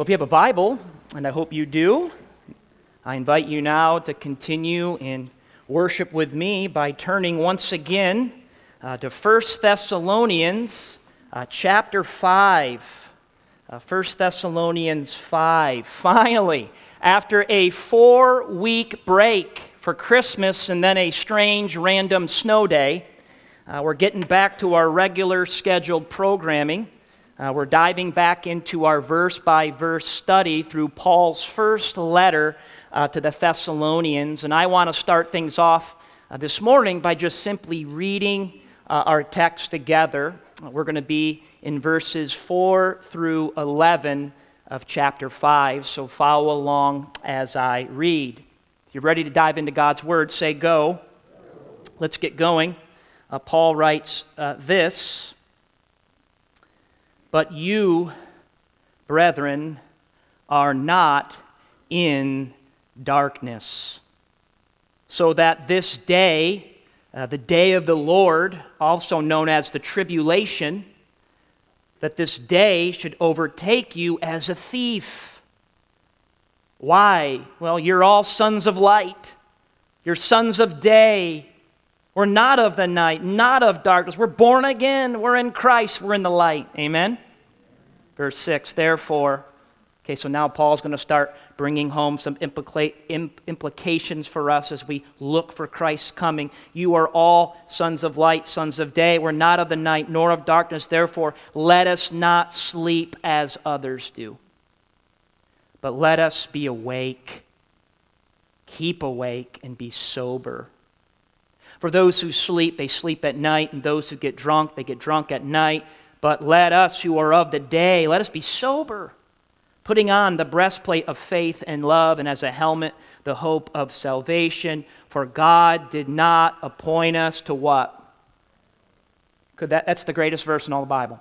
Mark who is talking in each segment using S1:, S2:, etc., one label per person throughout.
S1: Well, if you have a Bible, and I hope you do, I invite you now to continue in worship with me by turning once again to 1 Thessalonians chapter 5. 1 Thessalonians 5. Finally, after a 4-week break for Christmas and then a strange random snow day, we're getting back to our regular scheduled programming. We're diving back into our verse-by-verse study through Paul's first letter to the Thessalonians. And I want to start things off this morning by just simply reading our text together. We're going to be in verses 4 through 11 of chapter 5, so follow along as I read. If you're ready to dive into God's Word, say go. Let's get going. Paul writes this: "But you, brethren, are not in darkness, so that this day, the day of the Lord, also known as the tribulation, that this day should overtake you as a thief." Why? Well, you're all sons of light. You're sons of day. We're not of the night, not of darkness. We're born again. We're in Christ. We're in the light. Amen? Verse 6, therefore, okay, so now Paul's going to start bringing home some implications for us as we look for Christ's coming. You are all sons of light, sons of day. We're not of the night, nor of darkness. Therefore, let us not sleep as others do, but let us be awake. Keep awake and be sober. For those who sleep, they sleep at night, and those who get drunk, they get drunk at night. But let us who are of the day, let us be sober, putting on the breastplate of faith and love, and as a helmet, the hope of salvation. For God did not appoint us to what? That's the greatest verse in all the Bible.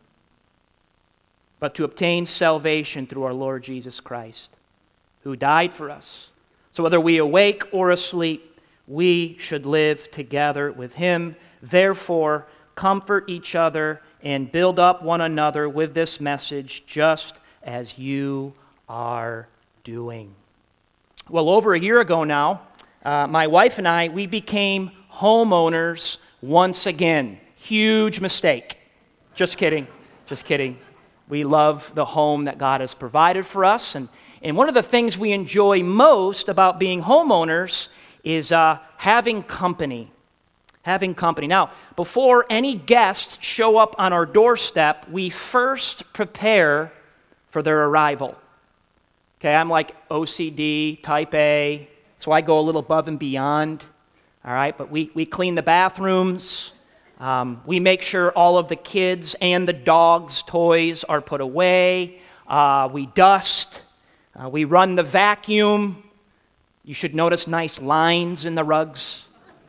S1: But to obtain salvation through our Lord Jesus Christ, who died for us. So whether we awake or asleep, we should live together with him. Therefore, comfort each other and build up one another with this message, just as you are doing. Well, over a year ago now, my wife and I, we became homeowners once again. Huge mistake. Just kidding. Just kidding. We love the home that God has provided for us. And one of the things we enjoy most about being homeowners is having company. Having company. Now, before any guests show up on our doorstep, we first prepare for their arrival. Okay, I'm like OCD, type A, so I go a little above and beyond. All right, but we clean the bathrooms. We make sure all of the kids' and the dogs' toys are put away. We dust. We run the vacuum. You should notice nice lines in the rugs.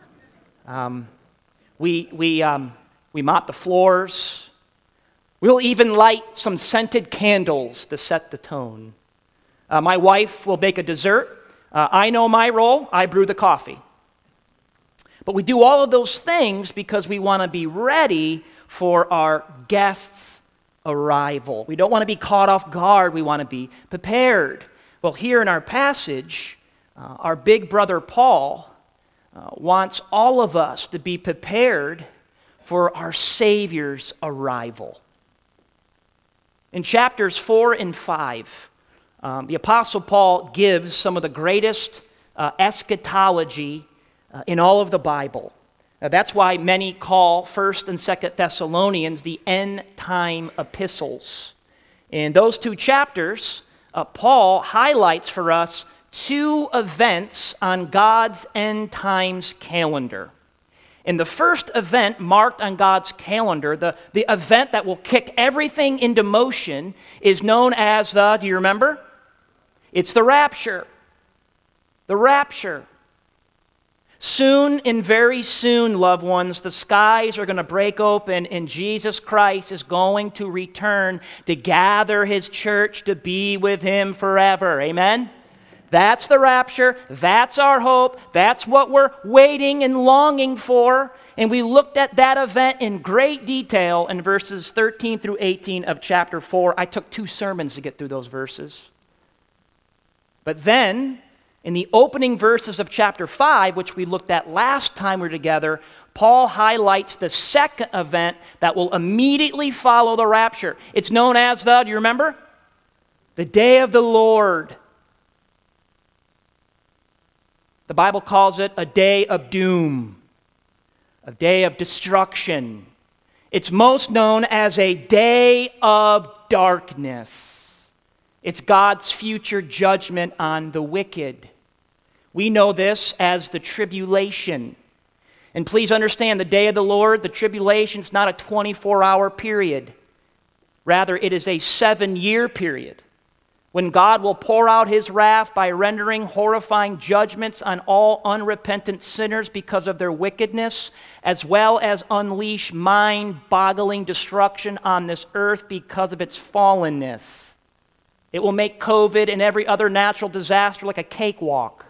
S1: We mop the floors. We'll even light some scented candles to set the tone. My wife will bake a dessert. I know my role. I brew the coffee. But we do all of those things because we want to be ready for our guests' arrival. We don't want to be caught off guard. We want to be prepared. Well, here in our passage, our big brother Paul wants all of us to be prepared for our Savior's arrival. In chapters 4 and 5, the Apostle Paul gives some of the greatest eschatology in all of the Bible. That's why many call 1st and 2nd Thessalonians the end-time epistles. In those two chapters, Paul highlights for us two events on God's end times calendar. And the first event marked on God's calendar, the event that will kick everything into motion, is known as do you remember? It's the rapture. The rapture. Soon and very soon, loved ones, the skies are going to break open and Jesus Christ is going to return to gather his church to be with him forever. Amen? That's the rapture. That's our hope. That's what we're waiting and longing for. And we looked at that event in great detail in verses 13 through 18 of chapter 4. I took 2 sermons to get through those verses. But then, in the opening verses of chapter 5, which we looked at last time we were together, Paul highlights the second event that will immediately follow the rapture. It's known as do you remember? The day of the Lord. The Bible calls it a day of doom, a day of destruction. It's most known as a day of darkness. It's God's future judgment on the wicked. We know this as the tribulation. And please understand, the day of the Lord, the tribulation, is not a 24-hour period. Rather, it is a 7-year period when God will pour out his wrath by rendering horrifying judgments on all unrepentant sinners because of their wickedness, as well as unleash mind-boggling destruction on this earth because of its fallenness. It will make COVID and every other natural disaster like a cakewalk.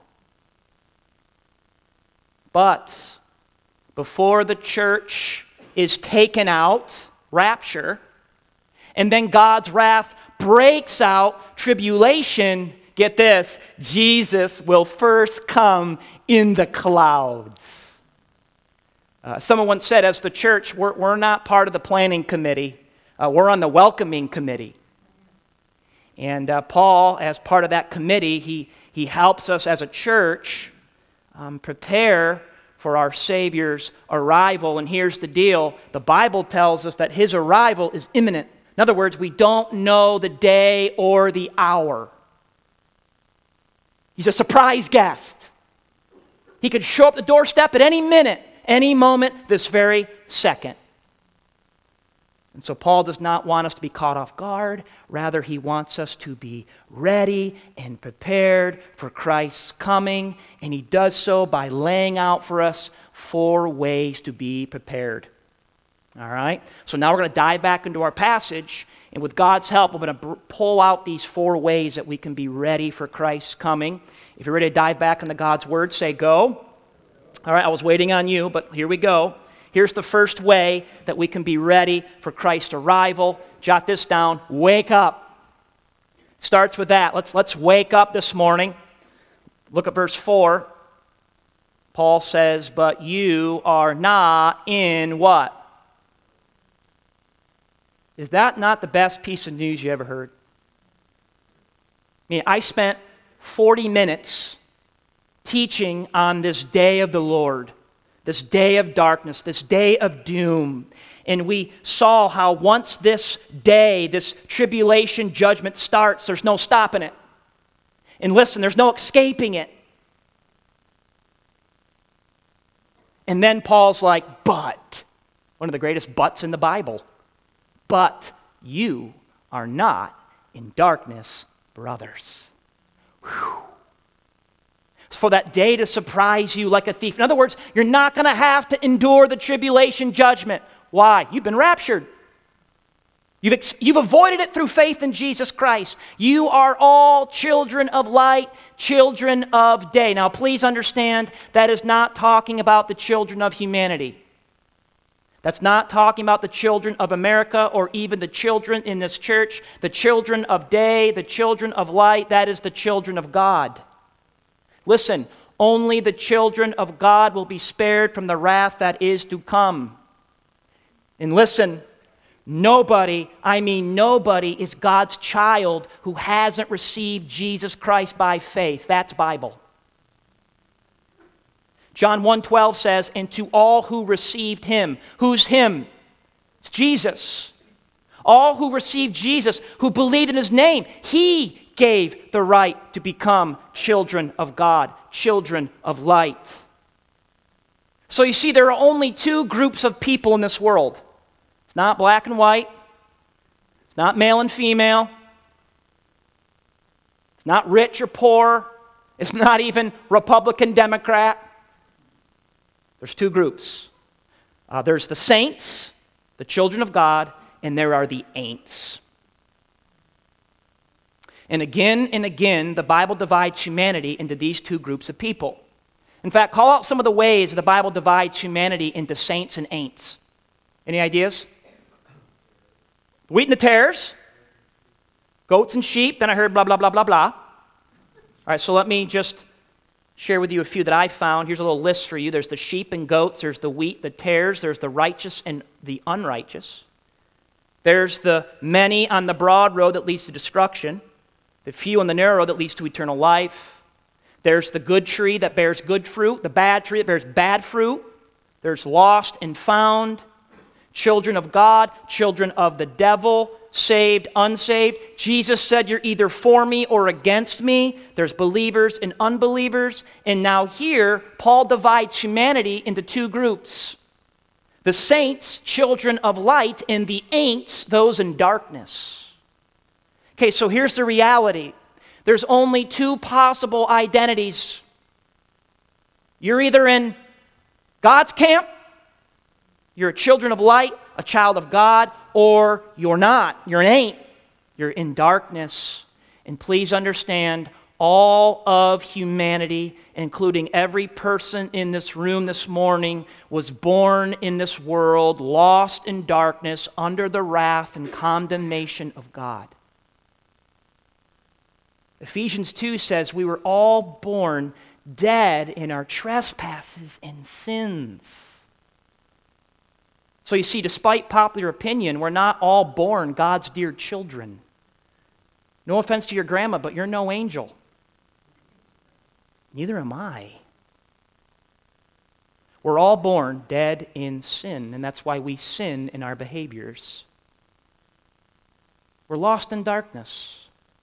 S1: But before the church is taken out, rapture, and then God's wrath breaks out, tribulation, get this, Jesus will first come in the clouds. Someone once said, as the church, we're not part of the planning committee. We're on the welcoming committee. And Paul, as part of that committee, he helps us as a church prepare for our Savior's arrival. And here's the deal. The Bible tells us that his arrival is imminent. In other words, we don't know the day or the hour. He's a surprise guest. He could show up at the doorstep at any minute, any moment, this very second. And so Paul does not want us to be caught off guard. Rather, he wants us to be ready and prepared for Christ's coming. And he does so by laying out for us 4 ways to be prepared. All right? So now we're going to dive back into our passage. And with God's help, we're going to pull out these 4 ways that we can be ready for Christ's coming. If you're ready to dive back into God's Word, say go. All right, I was waiting on you, but here we go. Here's the first way that we can be ready for Christ's arrival. Jot this down. Wake up. Starts with that. Let's wake up this morning. Look at verse 4. Paul says, but you are not in what? Is that not the best piece of news you ever heard? I mean, I spent 40 minutes teaching on this day of the Lord, this day of darkness, this day of doom. And we saw how once this day, this tribulation judgment starts, there's no stopping it. And listen, there's no escaping it. And then Paul's like, but, one of the greatest buts in the Bible. But you are not in darkness, brothers. Whew. For that day to surprise you like a thief. In other words, you're not going to have to endure the tribulation judgment. Why? You've been raptured. You've avoided it through faith in Jesus Christ. You are all children of light, children of day. Now, please understand, that is not talking about the children of humanity. That's not talking about the children of America or even the children in this church. The children of day, the children of light, that is the children of God. Listen, only the children of God will be spared from the wrath that is to come. And listen, nobody is God's child who hasn't received Jesus Christ by faith. That's Bible. John 1:12 says, and to all who received him. Who's him? It's Jesus. All who received Jesus, who believed in his name, he gave the right to become children of God, children of light. So you see, there are only 2 groups of people in this world. It's not black and white. It's not male and female. It's not rich or poor. It's not even Republican, Democrat. There's 2 groups. There's the saints, the children of God, and there are the ain'ts. And again, the Bible divides humanity into these two groups of people. In fact, call out some of the ways the Bible divides humanity into saints and ain'ts. Any ideas? Wheat and the tares, goats and sheep, then I heard blah, blah, blah, blah, blah. All right, so let me just share with you a few that I found. Here's a little list for you. There's the sheep and goats, there's the wheat, the tares, there's the righteous and the unrighteous. There's the many on the broad road that leads to destruction, the few on the narrow road that leads to eternal life. There's the good tree that bears good fruit, the bad tree that bears bad fruit. There's lost and found, children of God, children of the devil, saved, unsaved. Jesus said, you're either for me or against me. There's believers and unbelievers. And now here, Paul divides humanity into two groups. The saints, children of light, and the ain'ts, those in darkness. Okay, so here's the reality. There's only two possible identities. You're either in God's camp, you're a children of light, a child of God, or you're not. You're an ain't. You're in darkness. And please understand, all of humanity, including every person in this room this morning, was born in this world, lost in darkness, under the wrath and condemnation of God. Ephesians 2 says we were all born dead in our trespasses and sins. So you see, despite popular opinion, we're not all born God's dear children. No offense to your grandma, but you're no angel. Neither am I. We're all born dead in sin, and that's why we sin in our behaviors. We're lost in darkness.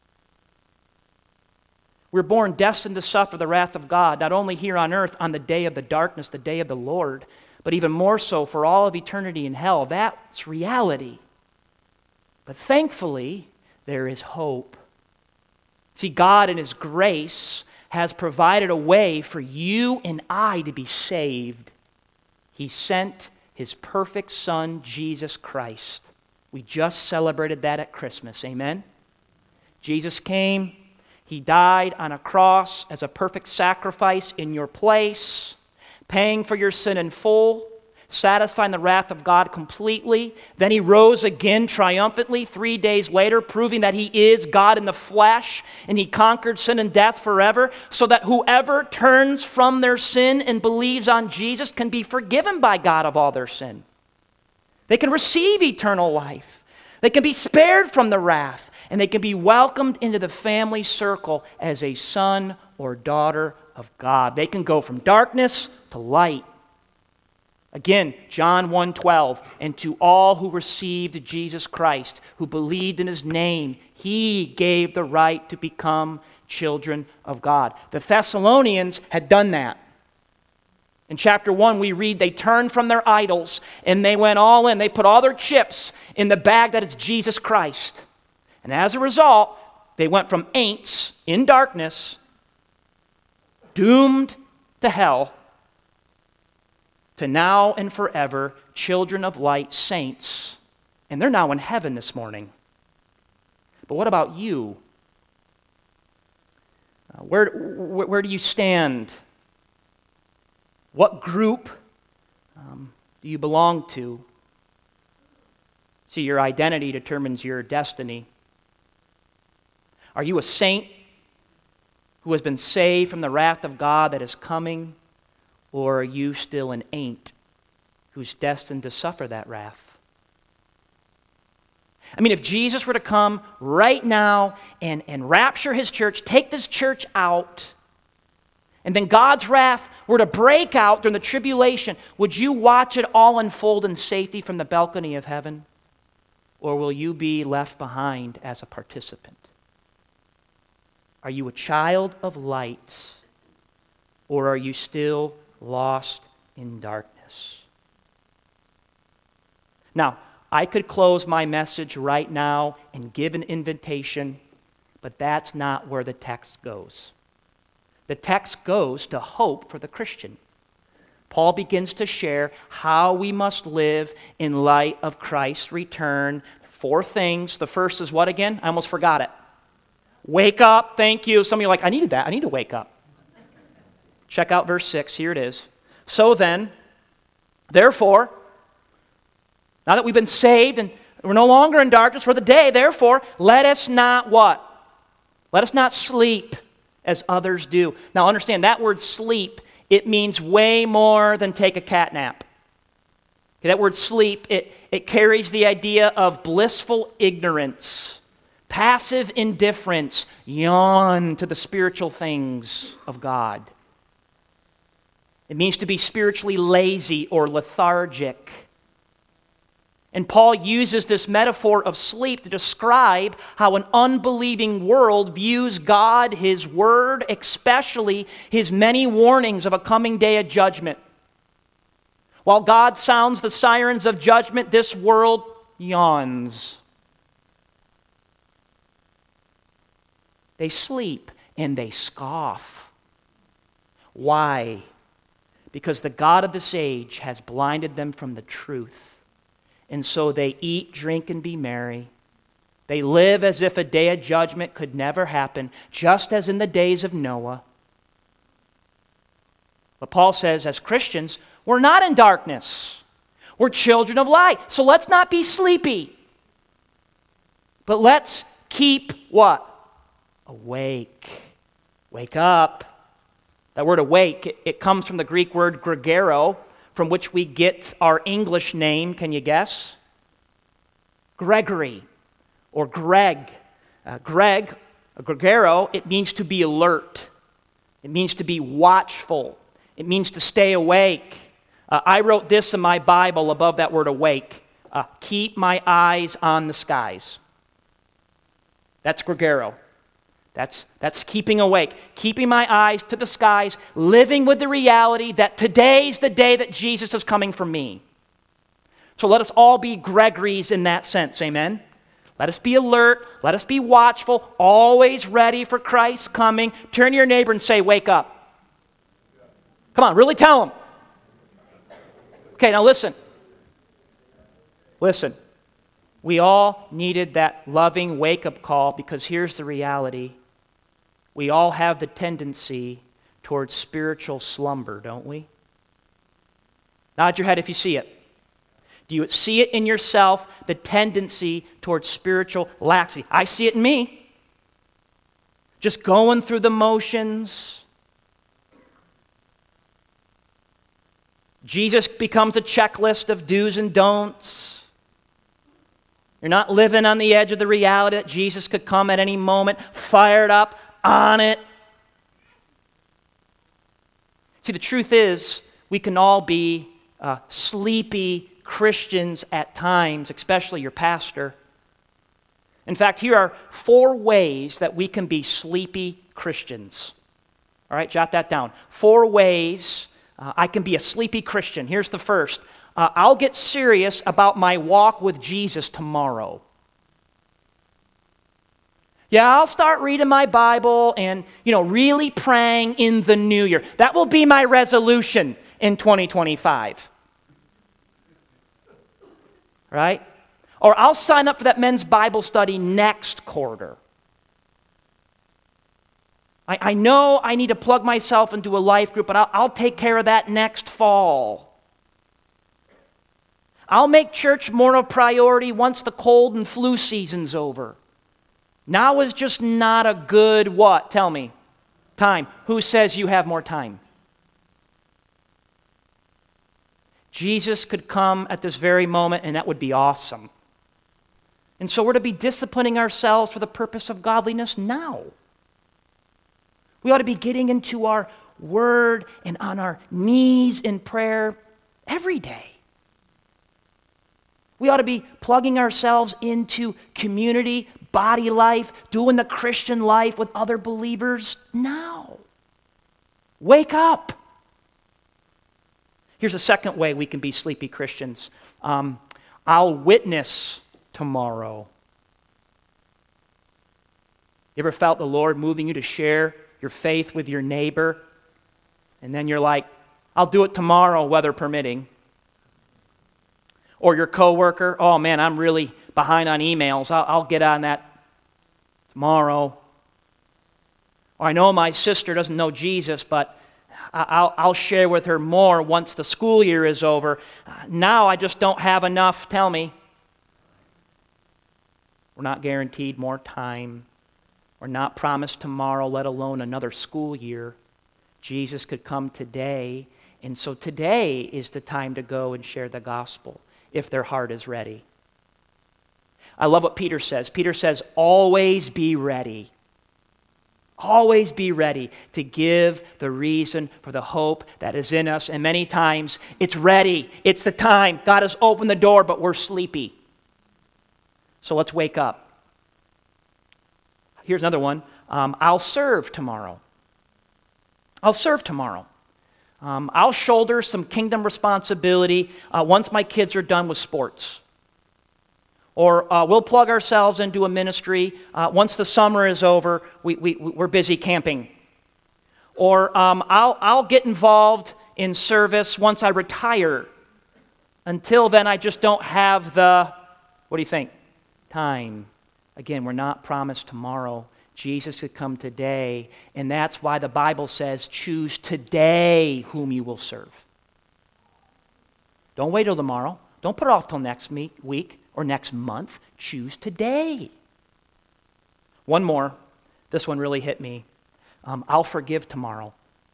S1: We're born destined to suffer the wrath of God, not only here on earth on the day of the darkness, the day of the Lord, but even more so for all of eternity in hell. That's reality. But thankfully, there is hope. See, God in His grace has provided a way for you and I to be saved. He sent His perfect Son, Jesus Christ. We just celebrated that at Christmas. Amen? Jesus came. He died on a cross as a perfect sacrifice in your place, paying for your sin in full, satisfying the wrath of God completely. Then He rose again triumphantly 3 days later, proving that He is God in the flesh, and He conquered sin and death forever, so that whoever turns from their sin and believes on Jesus can be forgiven by God of all their sin. They can receive eternal life. They can be spared from the wrath, and they can be welcomed into the family circle as a son or daughter of God. They can go from darkness to light. Again, John 1:12, and to all who received Jesus Christ, who believed in His name, He gave the right to become children of God. The Thessalonians had done that. In chapter 1, we read they turned from their idols and they went all in. They put all their chips in the bag that is Jesus Christ. And as a result, they went from ain'ts in darkness, doomed to hell, to now and forever children of light, saints. And they're now in heaven this morning. But what about you? Where do you stand? What group do you belong to? See, your identity determines your destiny. Are you a saint who has been saved from the wrath of God that is coming? Or are you still an ain't who's destined to suffer that wrath? I mean, if Jesus were to come right now and rapture His church, take this church out, and then God's wrath were to break out during the tribulation, would you watch it all unfold in safety from the balcony of heaven? Or will you be left behind as a participant? Are you a child of light, or are you still lost in darkness? Now, I could close my message right now and give an invitation, but that's not where the text goes. The text goes to hope for the Christian. Paul begins to share how we must live in light of Christ's return. 4 things. The first is what again? I almost forgot it. Wake up, thank you. Some of you are like, I needed that. I need to wake up. Check out verse 6. Here it is. So then, therefore, now that we've been saved and we're no longer in darkness for the day, therefore, let us not what? Let us not sleep as others do. Now understand, that word sleep, it means way more than take a cat nap. Okay, that word sleep, it carries the idea of blissful ignorance, passive indifference, yawn to the spiritual things of God. It means to be spiritually lazy or lethargic. And Paul uses this metaphor of sleep to describe how an unbelieving world views God, His Word, especially His many warnings of a coming day of judgment. While God sounds the sirens of judgment, this world yawns. They sleep and they scoff. Why? Because the God of this age has blinded them from the truth. And so they eat, drink, and be merry. They live as if a day of judgment could never happen, just as in the days of Noah. But Paul says, as Christians, we're not in darkness. We're children of light. So let's not be sleepy. But let's keep what? Awake. Wake up. That word awake, it comes from the Greek word gregero, from which we get our English name. Can you guess? Gregory or Greg. Gregero, it means to be alert. It means to be watchful. It means to stay awake. I wrote this in my Bible above that word awake. Keep my eyes on the skies. That's Gregero. That's keeping awake, keeping my eyes to the skies, living with the reality that today's the day that Jesus is coming for me. So let us all be Gregories in that sense, amen? Let us be alert, let us be watchful, always ready for Christ's coming. Turn to your neighbor and say, wake up. Come on, really tell him. Okay, now listen. Listen. We all needed that loving wake-up call because here's the reality. We all have the tendency towards spiritual slumber, don't we? Nod your head if you see it. Do you see it in yourself, the tendency towards spiritual laxity? I see it in me. Just going through the motions. Jesus becomes a checklist of do's and don'ts. You're not living on the edge of the reality that Jesus could come at any moment, fired up, on it. See, the truth is, we can all be sleepy Christians at times, especially your pastor. In fact, here are 4 ways that we can be sleepy Christians. All right, jot that down. 4 ways I can be a sleepy Christian. Here's the first. I'll get serious about my walk with Jesus tomorrow. Yeah, I'll start reading my Bible and, really praying in the new year. That will be my resolution in 2025. Right? Or I'll sign up for that men's Bible study next quarter. I know I need to plug myself into a life group, but I'll take care of that next fall. I'll make church more of a priority once the cold and flu season's over. Now is just not a good what? Tell me. Time. Who says you have more time? Jesus could come at this very moment, and that would be awesome. And so we're to be disciplining ourselves for the purpose of godliness now. We ought to be getting into our word and on our knees in prayer every day. We ought to be plugging ourselves into community, body life, doing the Christian life with other believers now. Wake up. Here's a second way we can be sleepy Christians. I'll witness tomorrow. You ever felt the Lord moving you to share your faith with your neighbor? And then you're like, I'll do it tomorrow, weather permitting. Or your coworker, oh man, I'm really behind on emails. I'll get on that tomorrow. Or I know my sister doesn't know Jesus, but I'll share with her more once the school year is over. Now I just don't have enough. Tell me. We're not guaranteed more time. We're not promised tomorrow, let alone another school year. Jesus could come today, and so today is the time to go and share the gospel if their heart is ready. I love what Peter says. Peter says, always be ready. Always be ready to give the reason for the hope that is in us. And many times, it's ready. It's the time. God has opened the door, but we're sleepy. So let's wake up. Here's another one. I'll serve tomorrow. I'll serve tomorrow. I'll shoulder some kingdom responsibility once my kids are done with sports. Or we'll plug ourselves into a ministry. Once the summer is over, we're busy camping. Or I'll get involved in service once I retire. Until then, I just don't have the, what do you think? Time. Again, we're not promised tomorrow. Jesus could come today, and that's why the Bible says, choose today whom you will serve. Don't wait till tomorrow. Don't put it off till next week or next month. Choose today. One more. This one really hit me. I'll forgive tomorrow.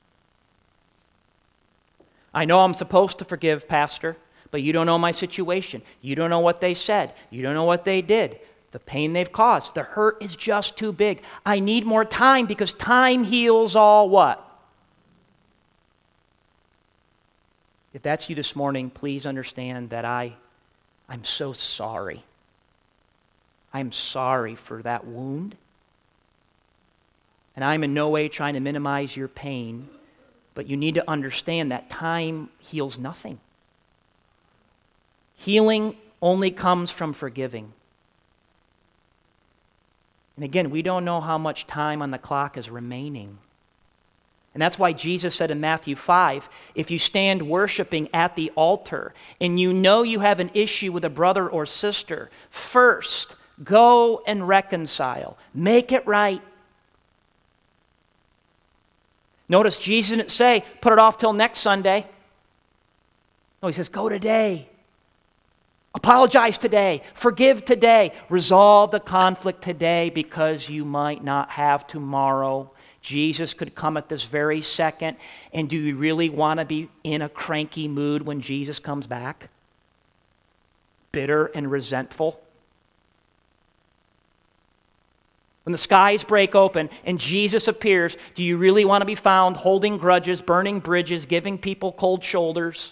S1: I know I'm supposed to forgive, Pastor, but you don't know my situation. You don't know what they said. You don't know what they did. The pain they've caused. The hurt is just too big. I need more time because time heals all what? If that's you this morning, please understand that I'm so sorry. I'm sorry for that wound. And I'm in no way trying to minimize your pain, but you need to understand that time heals nothing. Healing only comes from forgiving. And again, we don't know how much time on the clock is remaining. And that's why Jesus said in Matthew 5, if you stand worshiping at the altar and you know you have an issue with a brother or sister, first go and reconcile. Make it right. Notice Jesus didn't say, put it off till next Sunday. No, he says, go today. Apologize today. Forgive today. Resolve the conflict today because you might not have tomorrow. Jesus could come at this very second. And do you really want to be in a cranky mood when Jesus comes back? Bitter and resentful? When the skies break open and Jesus appears, do you really want to be found holding grudges, burning bridges, giving people cold shoulders?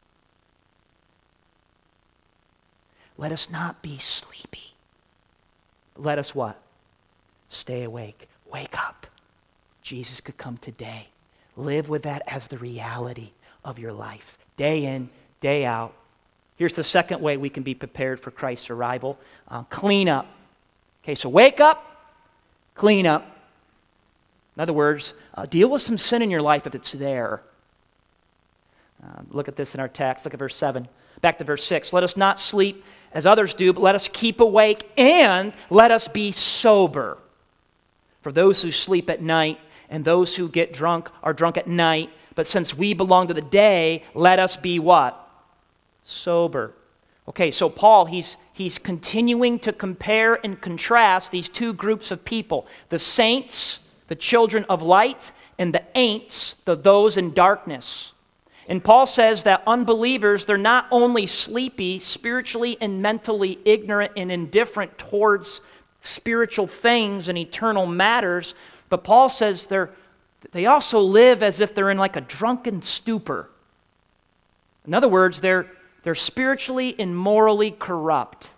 S1: Let us not be sleepy. Let us what? Stay awake. Wake up. Jesus could come today. Live with that as the reality of your life. Day in, day out. Here's the second way we can be prepared for Christ's arrival. Clean up. Okay, so wake up, clean up. In other words, deal with some sin in your life if it's there. Look at this in our text. Look at verse 7. Back to verse 6. Let us not sleep as others do, but let us keep awake and let us be sober. For those who sleep at night and those who get drunk are drunk at night. But since we belong to the day, let us be what? Sober. Okay, so Paul, he's continuing to compare and contrast these two groups of people. The saints, the children of light, and the ain'ts, those in darkness. And Paul says that unbelievers, they're not only sleepy, spiritually and mentally ignorant and indifferent towards spiritual things and eternal matters, but Paul says they also live as if they're in like a drunken stupor. In other words, they're spiritually and morally corrupt.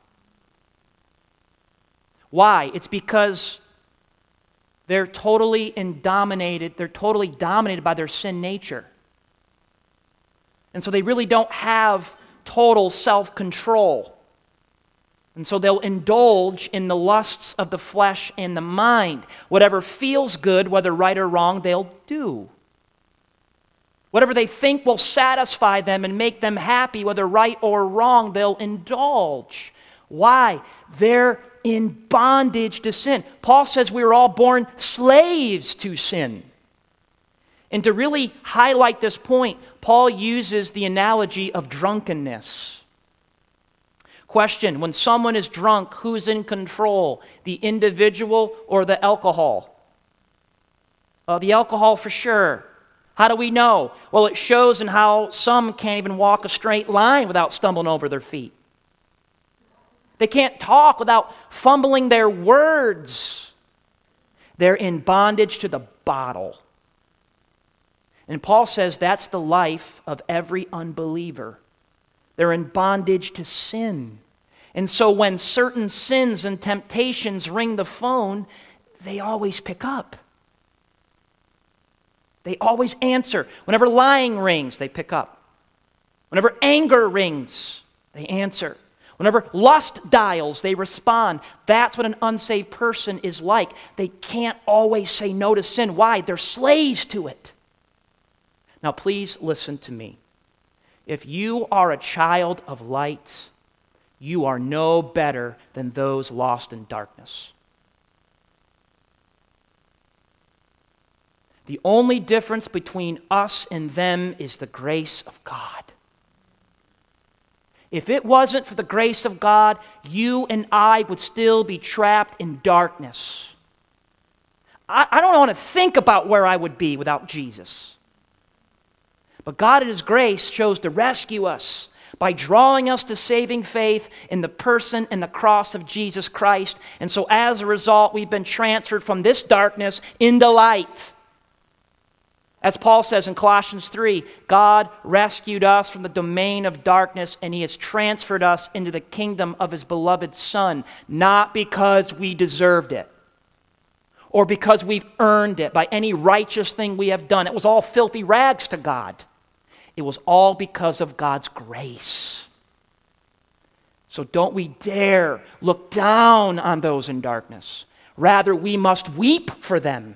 S1: Why? It's because they're totally dominated by their sin nature. And so they really don't have total self-control. And so they'll indulge in the lusts of the flesh and the mind. Whatever feels good, whether right or wrong, they'll do. Whatever they think will satisfy them and make them happy, whether right or wrong, they'll indulge. Why? They're in bondage to sin. Paul says we were all born slaves to sin. And to really highlight this point, Paul uses the analogy of drunkenness. Question, when someone is drunk, who's in control? The individual or the alcohol? The alcohol for sure. How do we know? Well, it shows in how some can't even walk a straight line without stumbling over their feet. They can't talk without fumbling their words. They're in bondage to the bottle. And Paul says that's the life of every unbeliever. They're in bondage to sin. And so when certain sins and temptations ring the phone, they always pick up. They always answer. Whenever lying rings, they pick up. Whenever anger rings, they answer. Whenever lust dials, they respond. That's what an unsaved person is like. They can't always say no to sin. Why? They're slaves to it. Now, please listen to me. If you are a child of light, you are no better than those lost in darkness. The only difference between us and them is the grace of God. If it wasn't for the grace of God, you and I would still be trapped in darkness. I don't want to think about where I would be without Jesus. But God in His grace chose to rescue us by drawing us to saving faith in the person and the cross of Jesus Christ. And so as a result, we've been transferred from this darkness into light. As Paul says in Colossians 3, God rescued us from the domain of darkness and He has transferred us into the kingdom of His beloved Son, not because we deserved it or because we've earned it by any righteous thing we have done. It was all filthy rags to God. It was all because of God's grace. So don't we dare look down on those in darkness. Rather, we must weep for them.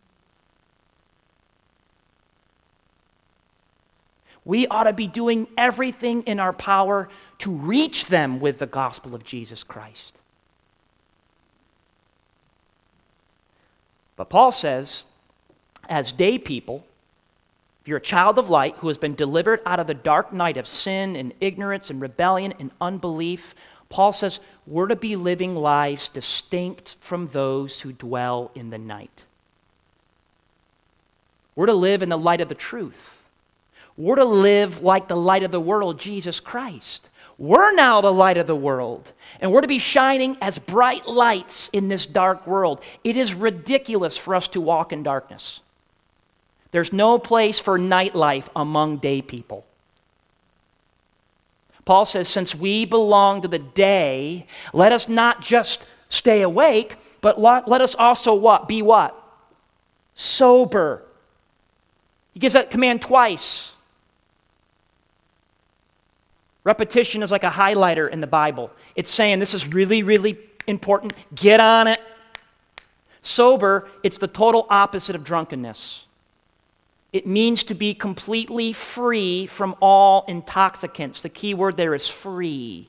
S1: We ought to be doing everything in our power to reach them with the gospel of Jesus Christ. But Paul says, as day people, if you're a child of light who has been delivered out of the dark night of sin and ignorance and rebellion and unbelief, Paul says we're to be living lives distinct from those who dwell in the night. We're to live in the light of the truth. We're to live like the light of the world, Jesus Christ. We're now the light of the world, and we're to be shining as bright lights in this dark world. It is ridiculous for us to walk in darkness. There's no place for nightlife among day people. Paul says, since we belong to the day, let us not just stay awake, but let us also what? Be what? Sober. He gives that command twice. Repetition is like a highlighter in the Bible. It's saying this is really, really important. Get on it. Sober, it's the total opposite of drunkenness. It means to be completely free from all intoxicants. The key word there is free.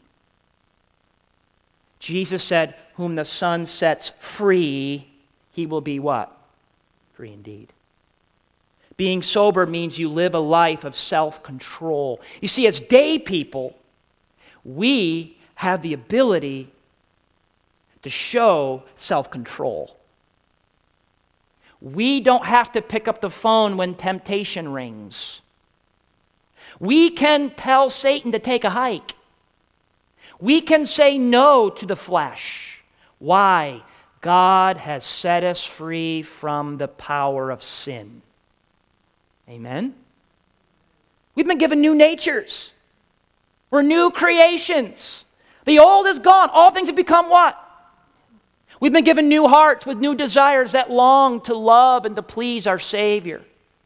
S1: Jesus said, whom the Son sets free, he will be what? Free indeed. Being sober means you live a life of self-control. You see, as day people, we have the ability to show self-control. We don't have to pick up the phone when temptation rings. We can tell Satan to take a hike. We can say no to the flesh. Why? God has set us free from the power of sin. Amen? We've been given new natures. We're new creations. The old is gone. All things have become what? We've been given new hearts with new desires that long to love and to please our Savior.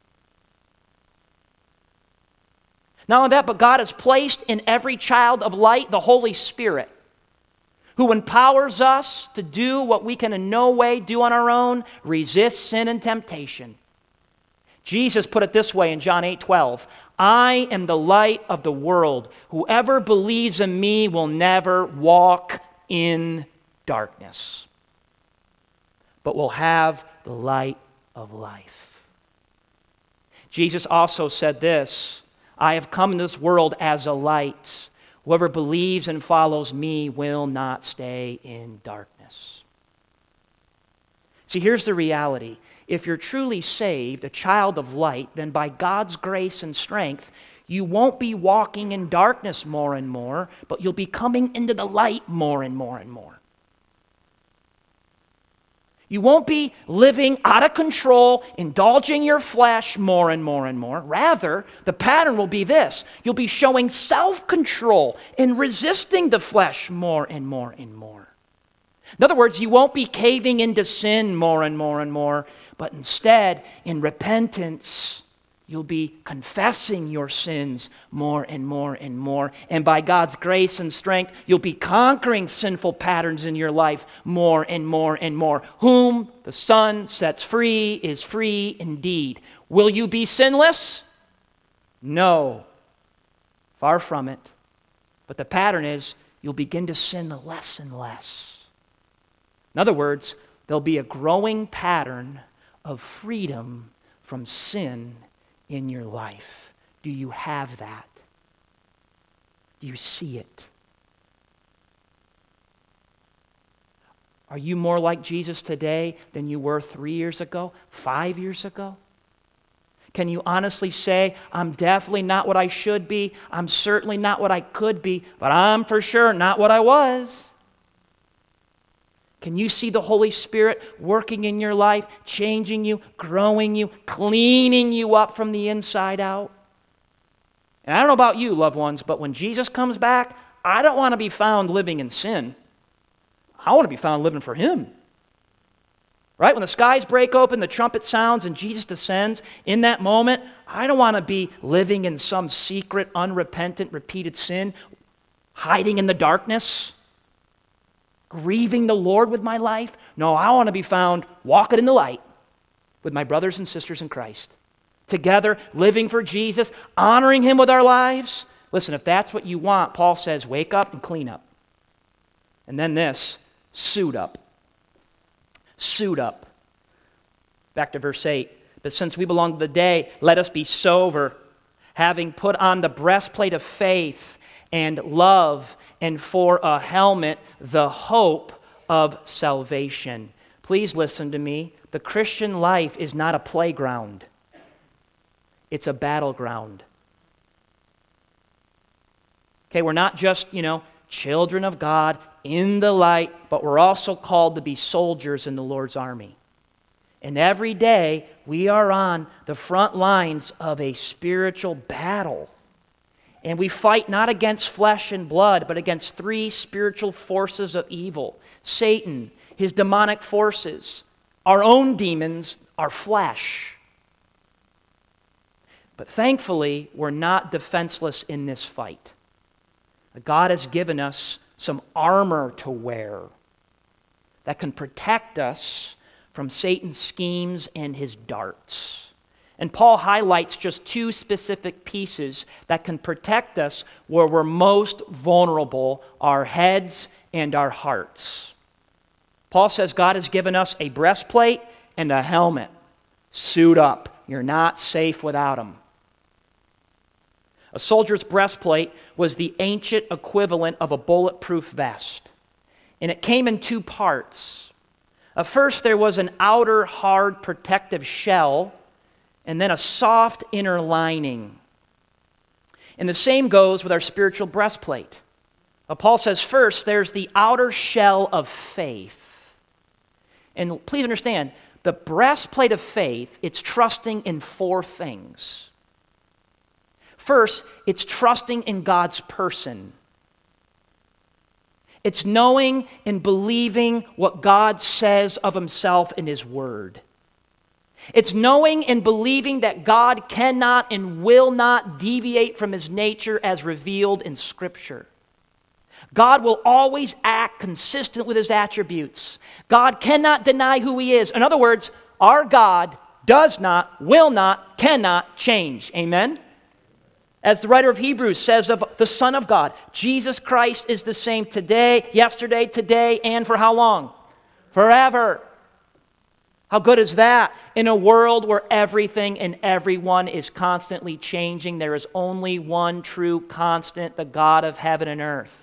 S1: Not only that, but God has placed in every child of light the Holy Spirit, who empowers us to do what we can in no way do on our own, resist sin and temptation. Jesus put it this way in John 8:12, I am the light of the world. Whoever believes in me will never walk in darkness, but will have the light of life. Jesus also said this, I have come into this world as a light. Whoever believes and follows me will not stay in darkness. See, here's the reality. If you're truly saved, a child of light, then by God's grace and strength, you won't be walking in darkness more and more, but you'll be coming into the light more and more and more. You won't be living out of control, indulging your flesh more and more and more. Rather, the pattern will be this. You'll be showing self-control and resisting the flesh more and more and more. In other words, you won't be caving into sin more and more and more, but instead, in repentance, you'll be confessing your sins more and more and more. And by God's grace and strength, you'll be conquering sinful patterns in your life more and more and more. Whom the Son sets free is free indeed. Will you be sinless? No. Far from it. But the pattern is you'll begin to sin less and less. In other words, there'll be a growing pattern of freedom from sin in your life. Do you have that? Do you see it? Are you more like Jesus today than you were 3 years ago, 5 years ago? Can you honestly say, I'm definitely not what I should be, I'm certainly not what I could be, but I'm for sure not what I was? Can you see the Holy Spirit working in your life, changing you, growing you, cleaning you up from the inside out? And I don't know about you, loved ones, but when Jesus comes back, I don't want to be found living in sin. I want to be found living for Him. Right? When the skies break open, the trumpet sounds, and Jesus descends, in that moment, I don't want to be living in some secret, unrepentant, repeated sin, hiding in the darkness, grieving the Lord with my life. No, I want to be found walking in the light with my brothers and sisters in Christ. Together, living for Jesus, honoring Him with our lives. Listen, if that's what you want, Paul says, wake up and clean up. And then this, suit up. Suit up. Back to verse 8. But since we belong to the day, let us be sober, having put on the breastplate of faith and love, and for a helmet, the hope of salvation. Please listen to me. The Christian life is not a playground. It's a battleground. Okay, we're not just, children of God in the light, but we're also called to be soldiers in the Lord's army. And every day, we are on the front lines of a spiritual battle. And we fight not against flesh and blood, but against three spiritual forces of evil. Satan, his demonic forces, our own demons, our flesh. But thankfully, we're not defenseless in this fight. God has given us some armor to wear that can protect us from Satan's schemes and his darts. And Paul highlights just two specific pieces that can protect us where we're most vulnerable, our heads and our hearts. Paul says God has given us a breastplate and a helmet. Suit up. You're not safe without them. A soldier's breastplate was the ancient equivalent of a bulletproof vest. And it came in two parts. First, there was an outer hard protective shell, and then a soft inner lining. And the same goes with our spiritual breastplate. Paul says first, there's the outer shell of faith. And please understand, the breastplate of faith, it's trusting in four things. First, it's trusting in God's person. It's knowing and believing what God says of Himself in His Word. It's knowing and believing that God cannot and will not deviate from His nature as revealed in Scripture. God will always act consistent with His attributes. God cannot deny who He is. In other words, our God does not, will not, cannot change. Amen? As the writer of Hebrews says of the Son of God, Jesus Christ is the same today, yesterday, today, and for how long? Forever. How good is that? In a world where everything and everyone is constantly changing, there is only one true constant, the God of heaven and earth.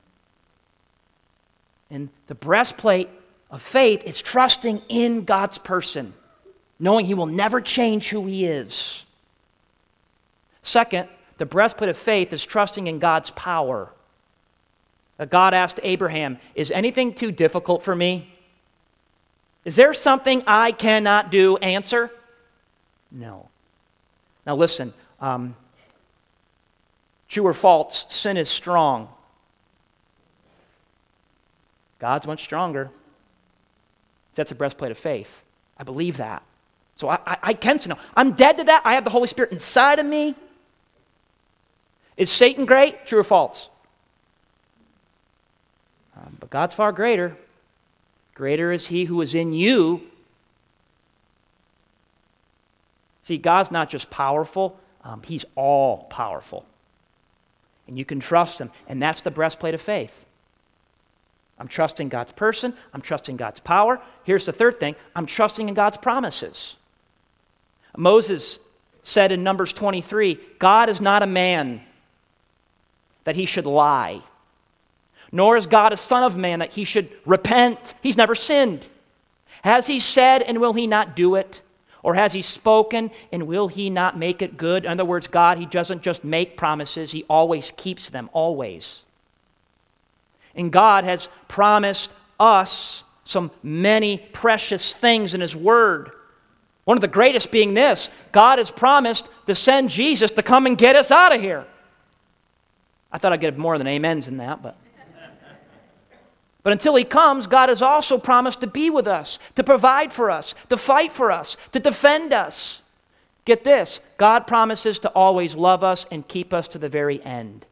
S1: And the breastplate of faith is trusting in God's person, knowing He will never change who He is. Second, the breastplate of faith is trusting in God's power. God asked Abraham, "Is anything too difficult for me? Is there something I cannot do?" Answer, no. Now listen, true or false, sin is strong. God's much stronger. That's a breastplate of faith. I believe that. So I can sin. I'm dead to that. I have the Holy Spirit inside of me. Is Satan great? True or false? But God's far greater. Greater is He who is in you. See, God's not just powerful, He's all powerful. And you can trust Him, and that's the breastplate of faith. I'm trusting God's person, I'm trusting God's power. Here's the third thing, I'm trusting in God's promises. Moses said in Numbers 23, God is not a man that He should lie. Nor is God a son of man that He should repent. He's never sinned. Has He said, and will He not do it? Or has He spoken, and will He not make it good? In other words, God, He doesn't just make promises, He always keeps them, always. And God has promised us some many precious things in His Word. One of the greatest being this, God has promised to send Jesus to come and get us out of here. I thought I'd get more than amens in that, but until He comes, God has also promised to be with us, to provide for us, to fight for us, to defend us. Get this, God promises to always love us and keep us to the very end.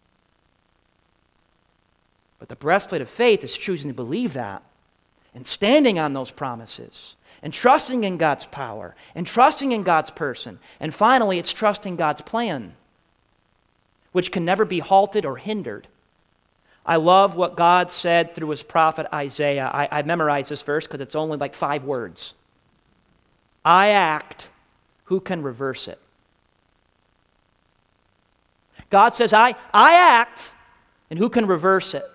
S1: But the breastplate of faith is choosing to believe that and standing on those promises and trusting in God's power and trusting in God's person. And finally, it's trusting God's plan, which can never be halted or hindered. I love what God said through His prophet Isaiah. I memorized this verse because it's only like 5 words. I act, who can reverse it? God says, I act, and who can reverse it?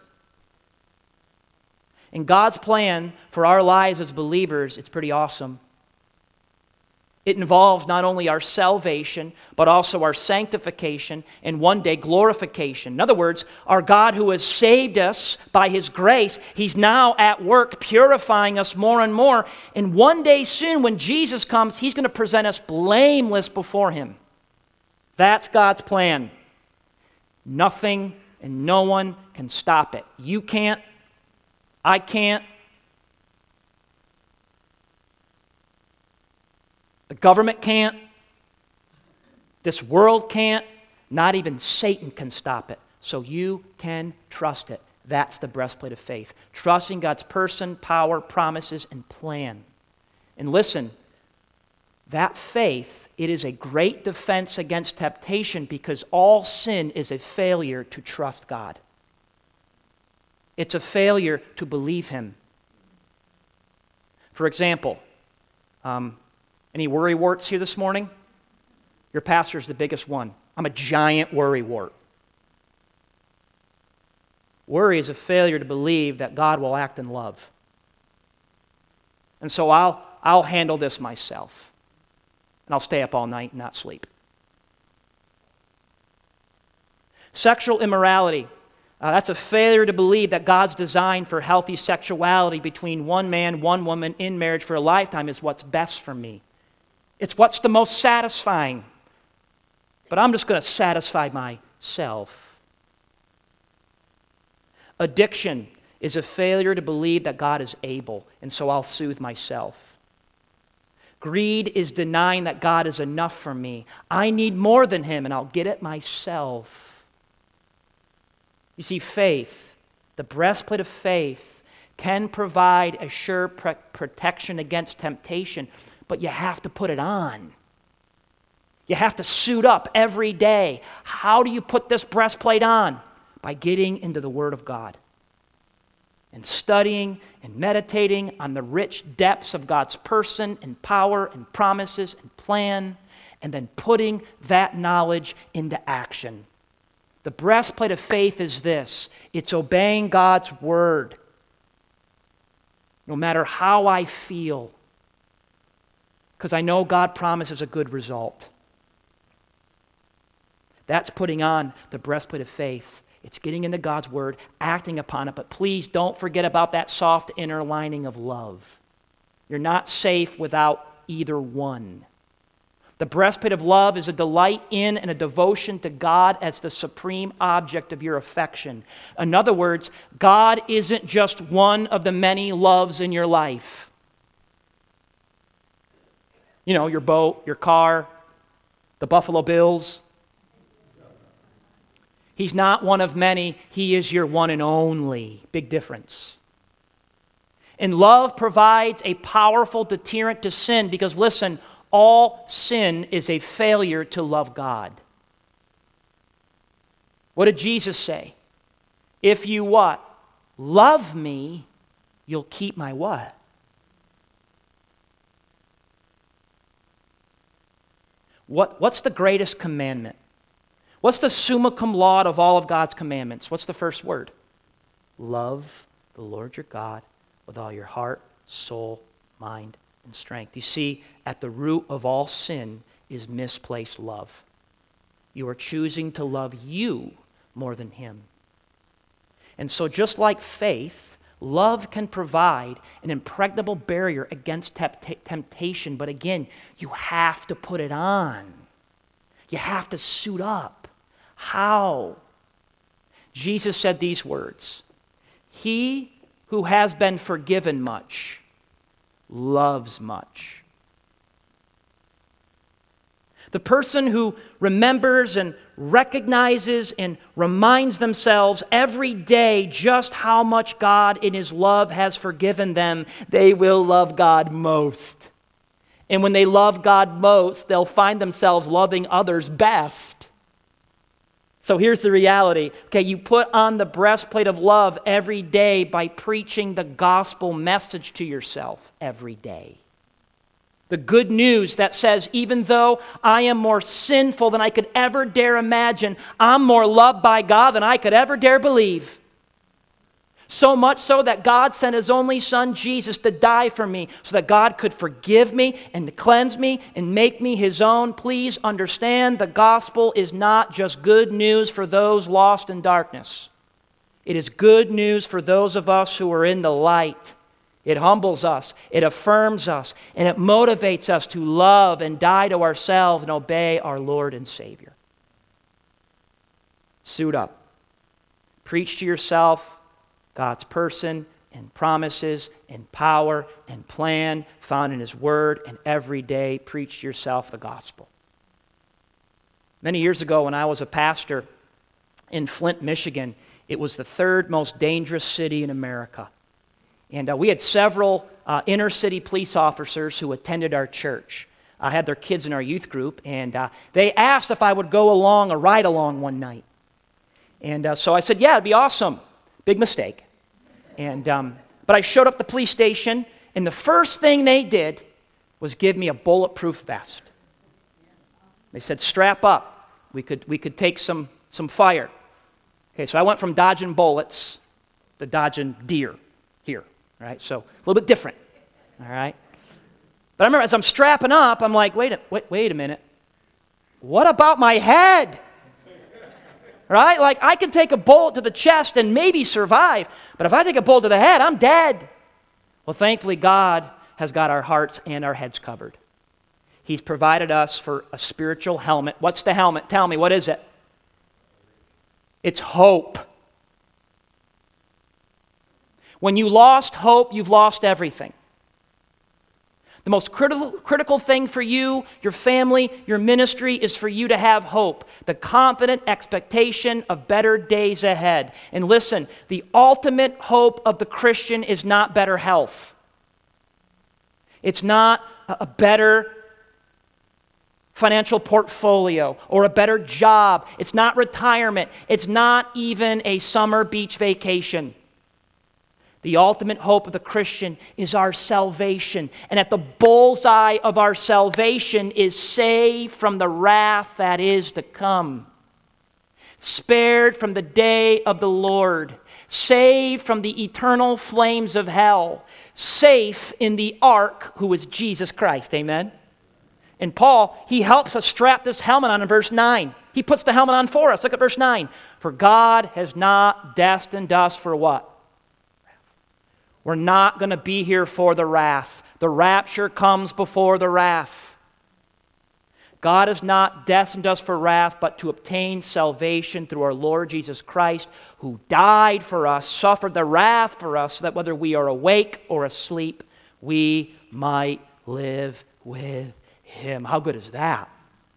S1: And God's plan for our lives as believers, it's pretty awesome. It involves not only our salvation, but also our sanctification and one day glorification. In other words, our God who has saved us by His grace, He's now at work purifying us more and more. And one day soon, when Jesus comes, He's going to present us blameless before Him. That's God's plan. Nothing and no one can stop it. You can't. I can't. The government can't. This world can't. Not even Satan can stop it. So you can trust it. That's the breastplate of faith. Trusting God's person, power, promises, and plan. And listen, that faith, it is a great defense against temptation because all sin is a failure to trust God. It's a failure to believe Him. For example, any worrywarts here this morning? Your pastor's the biggest one. I'm a giant worrywart. Worry is a failure to believe that God will act in love. And so I'll handle this myself. And I'll stay up all night and not sleep. Sexual immorality. That's a failure to believe that God's design for healthy sexuality between one man, one woman in marriage for a lifetime is what's best for me. It's what's the most satisfying. But I'm just going to satisfy myself. Addiction is a failure to believe that God is able, and so I'll soothe myself. Greed is denying that God is enough for me. I need more than Him, and I'll get it myself. You see, faith, the breastplate of faith, can provide a sure protection against temptation, but you have to put it on. You have to suit up every day. How do you put this breastplate on? By getting into the Word of God and studying and meditating on the rich depths of God's person and power and promises and plan, and then putting that knowledge into action. The breastplate of faith is this: it's obeying God's Word, no matter how I feel, because I know God promises a good result. That's putting on the breastplate of faith. It's getting into God's Word, acting upon it, but please don't forget about that soft inner lining of love. You're not safe without either one. The breastplate of love is a delight in and a devotion to God as the supreme object of your affection. In other words, God isn't just one of the many loves in your life. You know, your boat, your car, the Buffalo Bills. He's not one of many. He is your one and only. Big difference. And love provides a powerful deterrent to sin because, listen, all sin is a failure to love God. What did Jesus say? If you what? Love me, you'll keep my what? What's the greatest commandment? What's the summa cum laude of all of God's commandments? What's the first word? Love the Lord your God with all your heart, soul, mind, and strength. You see, at the root of all sin is misplaced love. You are choosing to love you more than Him. And so just like faith, love can provide an impregnable barrier against temptation. But again, you have to put it on. You have to suit up. How? Jesus said these words: he who has been forgiven much loves much. The person who remembers and recognizes and reminds themselves every day just how much God in His love has forgiven them, they will love God most. And when they love God most, they'll find themselves loving others best. So here's the reality. Okay, you put on the breastplate of love every day by preaching the gospel message to yourself every day. The good news that says, even though I am more sinful than I could ever dare imagine, I'm more loved by God than I could ever dare believe. So much so that God sent His only Son, Jesus, to die for me so that God could forgive me and to cleanse me and make me His own. Please understand, the gospel is not just good news for those lost in darkness. It is good news for those of us who are in the light. It humbles us, it affirms us, and it motivates us to love and die to ourselves and obey our Lord and Savior. Suit up. Preach to yourself God's person and promises and power and plan found in His Word, and every day preach to yourself the gospel. Many years ago when I was a pastor in Flint, Michigan, it was the third most dangerous city in America. And we had several inner city police officers who attended our church. I had their kids in our youth group, and they asked if I would go along a ride-along one night. And so I said, yeah, it'd be awesome. Big mistake. But I showed up at the police station, and the first thing they did was give me a bulletproof vest. They said, strap up. We could take some fire. Okay, so I went from dodging bullets to dodging deer here. All right, so a little bit different. All right. But I remember as I'm strapping up, I'm like, wait a minute. What about my head? Right? Like, I can take a bullet to the chest and maybe survive, but if I take a bullet to the head, I'm dead. Well, thankfully, God has got our hearts and our heads covered. He's provided us for a spiritual helmet. What's the helmet? Tell me, what is it? It's hope. When you lost hope, you've lost everything. The most critical thing for you, your family, your ministry is for you to have hope, the confident expectation of better days ahead. And listen, the ultimate hope of the Christian is not better health. It's not a better financial portfolio or a better job. It's not retirement. It's not even a summer beach vacation. The ultimate hope of the Christian is our salvation. And at the bullseye of our salvation is saved from the wrath that is to come. Spared from the day of the Lord. Saved from the eternal flames of hell. Safe in the ark, who is Jesus Christ. Amen? And Paul, he helps us strap this helmet on in verse 9. He puts the helmet on for us. Look at verse 9. For God has not destined us for what? We're not going to be here for the wrath. The rapture comes before the wrath. God has not destined us for wrath, but to obtain salvation through our Lord Jesus Christ, who died for us, suffered the wrath for us, so that whether we are awake or asleep, we might live with Him. How good is that?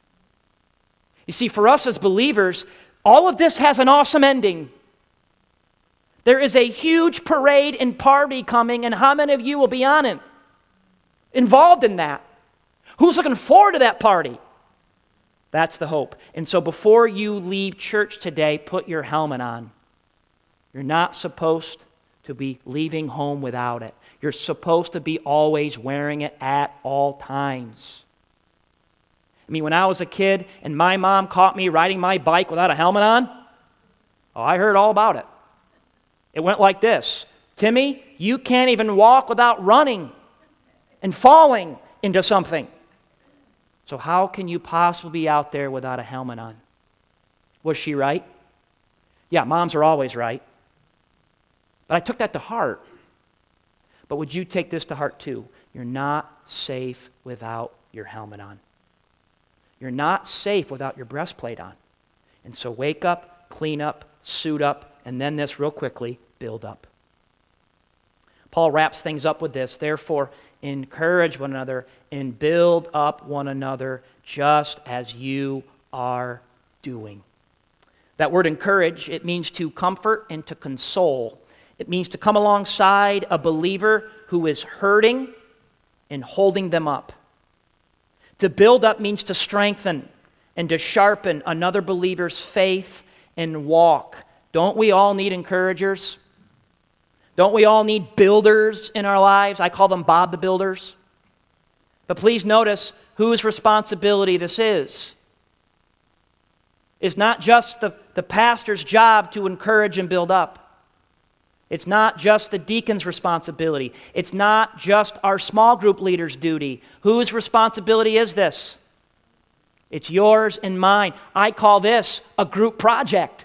S1: You see, for us as believers, all of this has an awesome ending. There is a huge parade and party coming, and how many of you will be on it? Involved in that? Who's looking forward to that party? That's the hope. And so before you leave church today, put your helmet on. You're not supposed to be leaving home without it. You're supposed to be always wearing it at all times. I mean, when I was a kid and my mom caught me riding my bike without a helmet on, I heard all about it. It went like this. Timmy, you can't even walk without running and falling into something. So how can you possibly be out there without a helmet on? Was she right? Yeah, moms are always right. But I took that to heart. But would you take this to heart too? You're not safe without your helmet on. You're not safe without your breastplate on. And so wake up, clean up, suit up, and then this real quickly, build up. Paul wraps things up with this. Therefore, encourage one another and build up one another just as you are doing. That word encourage, it means to comfort and to console. It means to come alongside a believer who is hurting and holding them up. To build up means to strengthen and to sharpen another believer's faith and walk. Don't we all need encouragers? Don't we all need builders in our lives? I call them Bob the Builders. But please notice whose responsibility this is. It's not just the pastor's job to encourage and build up. It's not just the deacon's responsibility. It's not just our small group leader's duty. Whose responsibility is this? It's yours and mine. I call this a group project.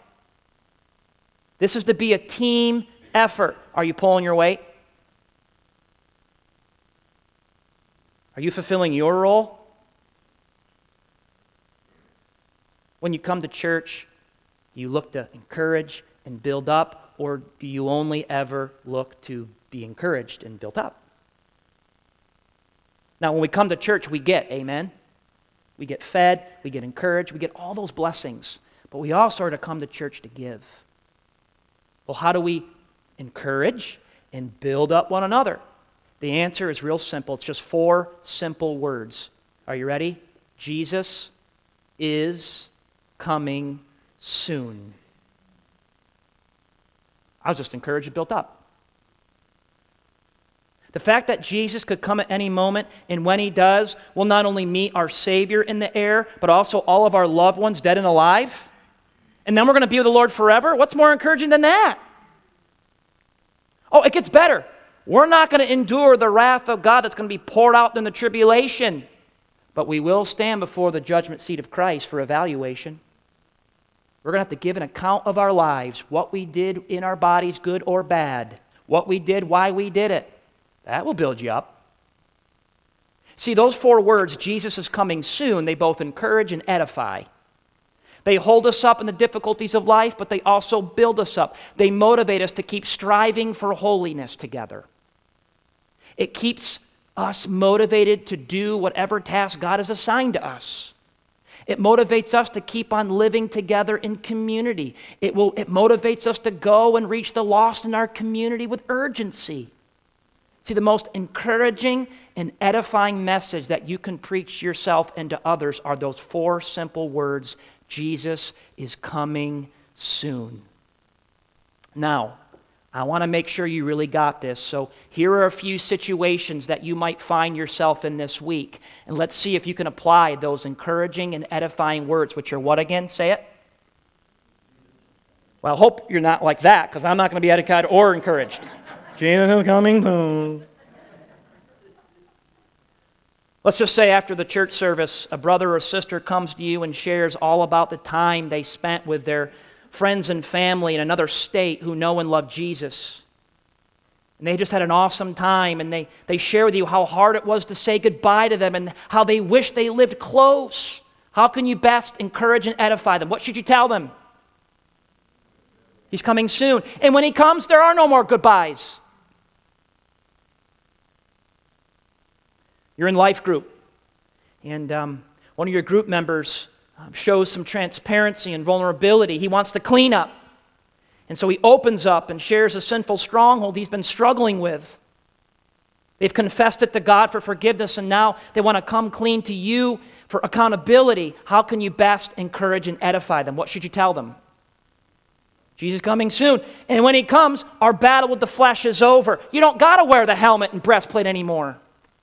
S1: This is to be a team effort. Are you pulling your weight? Are you fulfilling your role? When you come to church, you look to encourage and build up, or do you only ever look to be encouraged and built up? Now, when we come to church, we get, amen? We get fed, we get encouraged, we get all those blessings. But we also are to come to church to give. Well, how do we encourage and build up one another? The answer is real simple. It's just 4 simple words. Are you ready? Jesus is coming soon. I was just encouraged and built up. The fact that Jesus could come at any moment, and when He does, we'll not only meet our Savior in the air, but also all of our loved ones, dead and alive. And then we're going to be with the Lord forever. What's more encouraging than that? Oh, it gets better. We're not going to endure the wrath of God that's going to be poured out in the tribulation, but we will stand before the judgment seat of Christ for evaluation. We're going to have to give an account of our lives, what we did in our bodies, good or bad, what we did, why we did it. That will build you up. See, those 4 words, Jesus is coming soon, they both encourage and edify. They hold us up in the difficulties of life, but they also build us up. They motivate us to keep striving for holiness together. It keeps us motivated to do whatever task God has assigned to us. It motivates us to keep on living together in community. It motivates us to go and reach the lost in our community with urgency. See, the most encouraging and edifying message that you can preach yourself and to others are those 4 simple words: Jesus is coming soon. Now, I want to make sure you really got this. So here are a few situations that you might find yourself in this week. And let's see if you can apply those encouraging and edifying words, which are what again? Say it. Well, I hope you're not like that, because I'm not going to be edified or encouraged. Jesus is coming soon. Let's just say after the church service, a brother or sister comes to you and shares all about the time they spent with their friends and family in another state who know and love Jesus. And they just had an awesome time, and they share with you how hard it was to say goodbye to them and how they wish they lived close. How can you best encourage and edify them? What should you tell them? He's coming soon. And when He comes, there are no more goodbyes. You're in life group, and one of your group members shows some transparency and vulnerability. He wants to clean up. And so he opens up and shares a sinful stronghold he's been struggling with. They've confessed it to God for forgiveness, and now they want to come clean to you for accountability. How can you best encourage and edify them? What should you tell them? Jesus is coming soon. And when He comes, our battle with the flesh is over. You don't got to wear the helmet and breastplate anymore.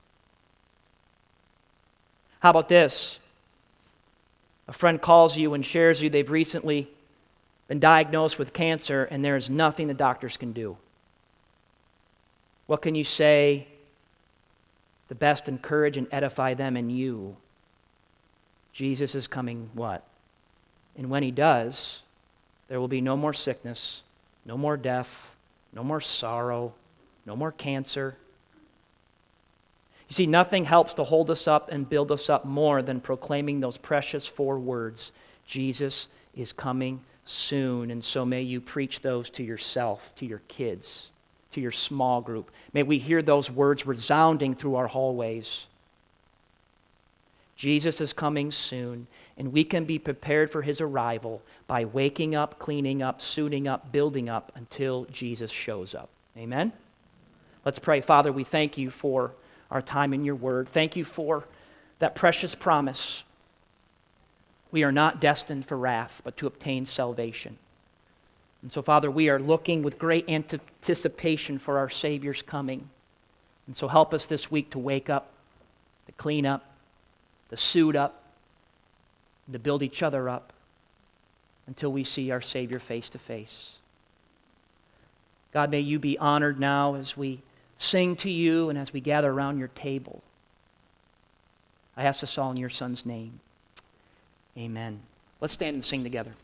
S1: How about this? A friend calls you and shares with you they've recently been diagnosed with cancer, and there is nothing the doctors can do. What can you say to best encourage and edify them and you? Jesus is coming what? And when He does, there will be no more sickness, no more death, no more sorrow, no more cancer. You see, nothing helps to hold us up and build us up more than proclaiming those precious 4 words: Jesus is coming soon. And so may you preach those to yourself, to your kids, to your small group. May we hear those words resounding through our hallways. Jesus is coming soon, and we can be prepared for His arrival by waking up, cleaning up, suiting up, building up until Jesus shows up. Amen? Let's pray. Father, we thank You for our time in Your Word. Thank You for that precious promise. We are not destined for wrath, but to obtain salvation. And so, Father, we are looking with great anticipation for our Savior's coming. And so help us this week to wake up, to clean up, to suit up, and to build each other up until we see our Savior face to face. God, may You be honored now as we sing to You and as we gather around Your table. I ask this all in Your Son's name. Amen. Let's stand and sing together.